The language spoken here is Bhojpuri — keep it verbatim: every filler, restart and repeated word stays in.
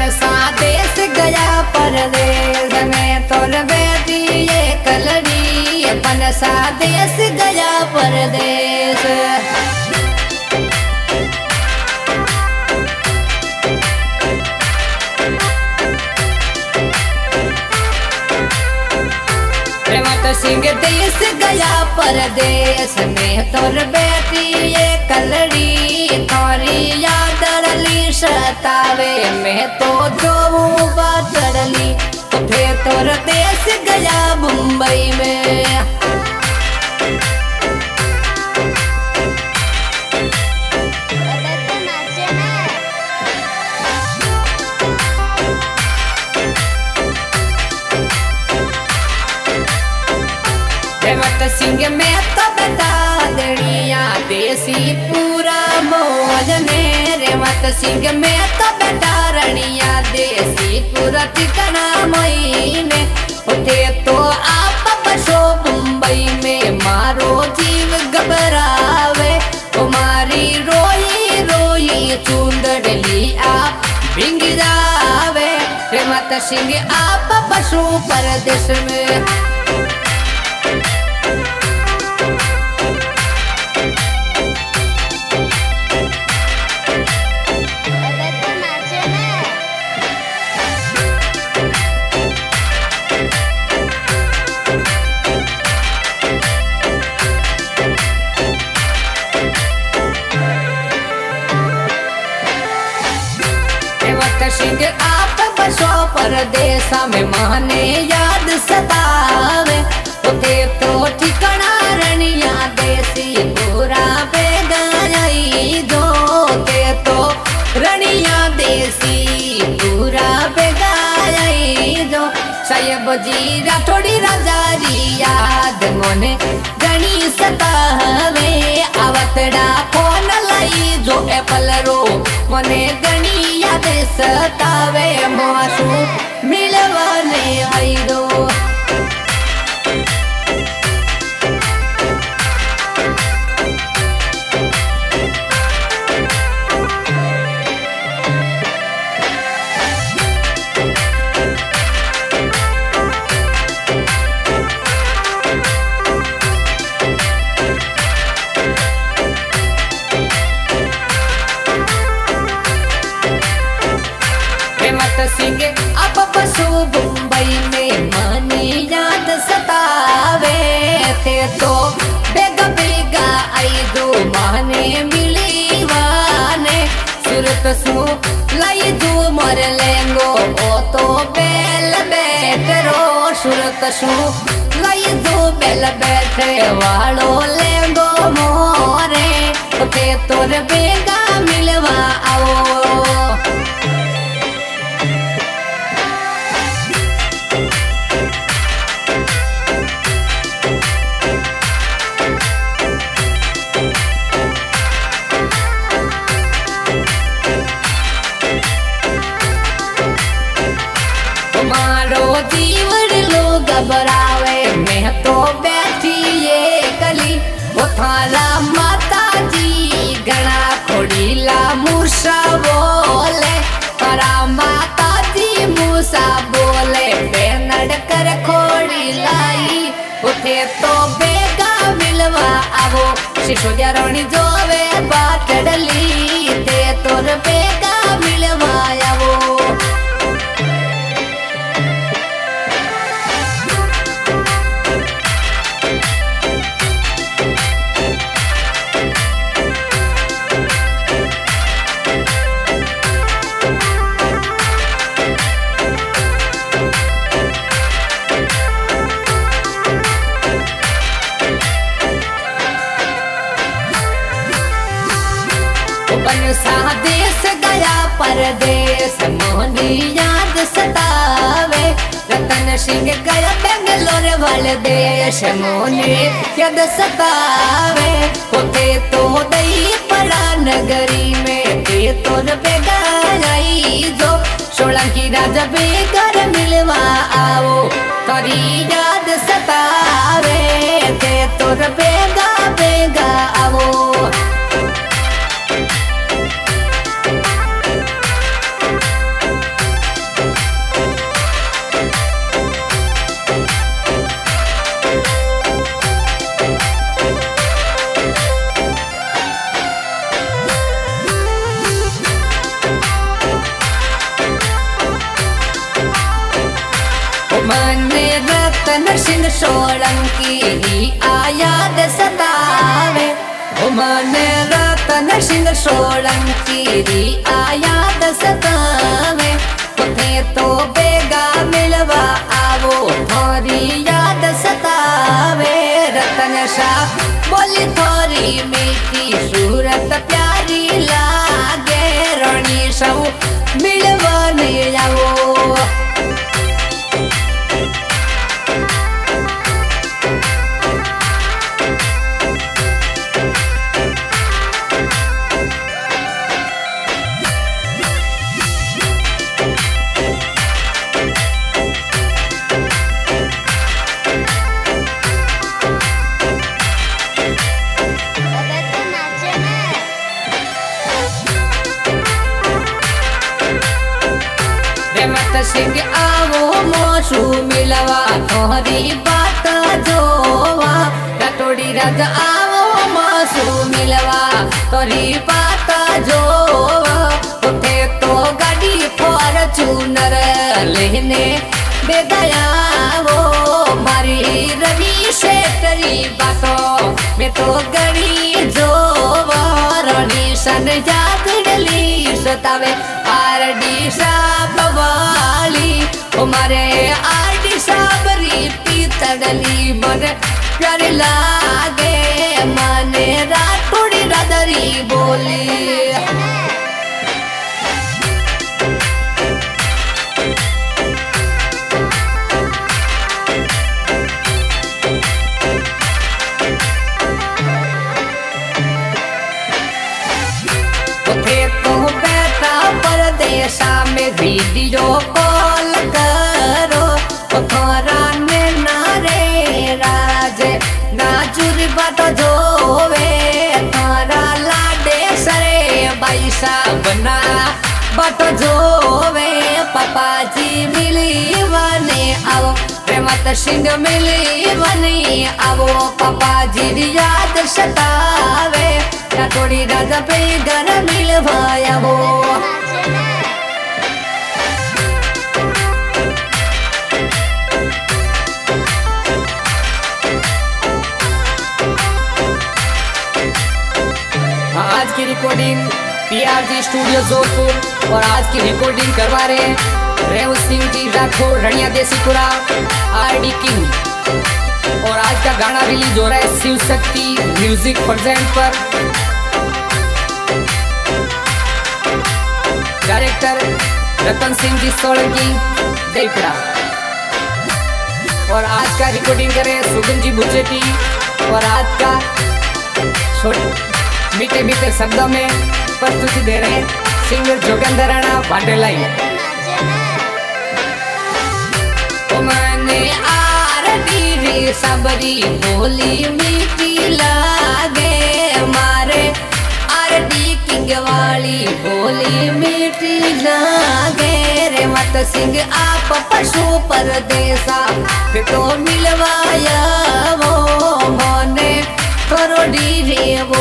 सा देश गया परदेश में तोर बेटी ये कलरी अपन सा देश गया परदेश। रेवत सिंह देश गया परदेश में तोर बेटी ये कलरी थोरी याद रली सतावे मैं तो जो बातरली थे तोर देश गया मुंबई में। रेवत सिंह में तो बता दड़िया देसी पूरा मौज ने रेवत सिंह में तो बता रनिया देसी पूरा ठिकाना महीने उठे तो आप बसो मुंबई में मारो जीव घबरावे तुम्हारी रोई रोई चूंदड़ली आप भिंग जावे रेवत सिंह आप बसो परदेश में। सिंह आप बसो परदेश में माने याद सतावे उते तो ठिकाना रनिया देसी पूरा बेगाई जो ते तो रनिया देसी पूरा बेगाई जो साहेब जी राठौड़ी राजारी याद मोने गणी सतावे आवतड़ा फोन लाई जो एपल रो मोने गणी याद सतावे मासू मिलवाने आई दो। सिंह अब बसो मुंबई में माने याद सतावे थे तो बेगा बेगा आई दो माने मिली वाने सूरत सु लाई दो मर लेंगो ओ तो बेल बैठरो सूरत सु लाई दो बेल बैठे वालो लेंगो मोरे थे तोर बेगा मिलवा आओ। जीवन लोग घबरावे मैं तो बैठी ये कली वो थारा माता जी गणा खोड़ीला मूसा बोले थारा माता जी मूसा बोले बेनड़ कर खोड़ी लाई उठे तो बेगा मिलवा आवो शिशोजा रानी जोवे बात डली थे तोर बेगा मिलवा आवो। सा देश गया परदेश मोनी याद सतावे रतन सिंह गया बेंगलोर वाले देश मोनी याद सतावे होते तो दई पड़ा नगरी में ते तोर बेगाई जो सोलंकी राजा बेगर मिलवा आओ तोरी याद सतावे ते तोर बेगा बेगा आओ। मने रतन सिंह सोलंकी ही याद सतावे। मने रतन सिंह सोलंकी ही याद सतावे। थे तो बेगा मिलवा आवो थोरी याद सतावे। रतन शाह बोली थोरी मीठी सूरत प्यारी लागे। रणि सब मिलवा नहीं आवो। मत सिंह आवो मोसू मिलवा तोहरी बात जोवा। कटोरी रज आवो मोसू मिलवा तोहरी बात जोवा। उठे तो गाड़ी फॉर्च्यूनर लेने दे दया वो मारी रवि शेटरी बातों में तो गड़ी जोवा। रणि सन याद डली सतावे आरडी साहब वाली। हमारे आरडी साहब री पीतड़ली मन प्यारी लागे। माने राठौड़ी रादरी बोली। परदेशा में वीडियो कॉल करो। थोरा ने नारे राज नाचुर बट जोवे। थारा लाडे सरे बैसा बना बट जोवे। पापा जी मिली बने आओ। प्रेमत सिंह मिली बनी आवो। पापा जी याद सतावे। थोड़ी राजा पे घर मिल भाया वो। आज की रिकॉर्डिंग पीआरजी स्टूडियो जोधपुर और आज की रिकॉर्डिंग करवा रहे हैं रेव सिंह जी राठौड़ रनिया देसीपुरा आरडी किंग। और आज का गाना रिलीज हो रहा है शिव शक्ति म्यूजिक प्रेजेंट पर। डायरेक्टर रतन सिंह जी सोलंकी देवपुरा। और आज का रिकॉर्डिंग करे सुगम जी भुजेटी। और आज का मीठे मीठे शब्दों में प्रस्तुति दे रहे सिंगर जोगेंद्र राणा भाटेलाई। मैंने आरती रे सबरी बोली मीठी लागे। मारे आरती किंग वाली बोली मीठी लागे। रे मत सिंह आप पशु परदेसा फिर तो मिलवाया वो। मोने थोड़ी रे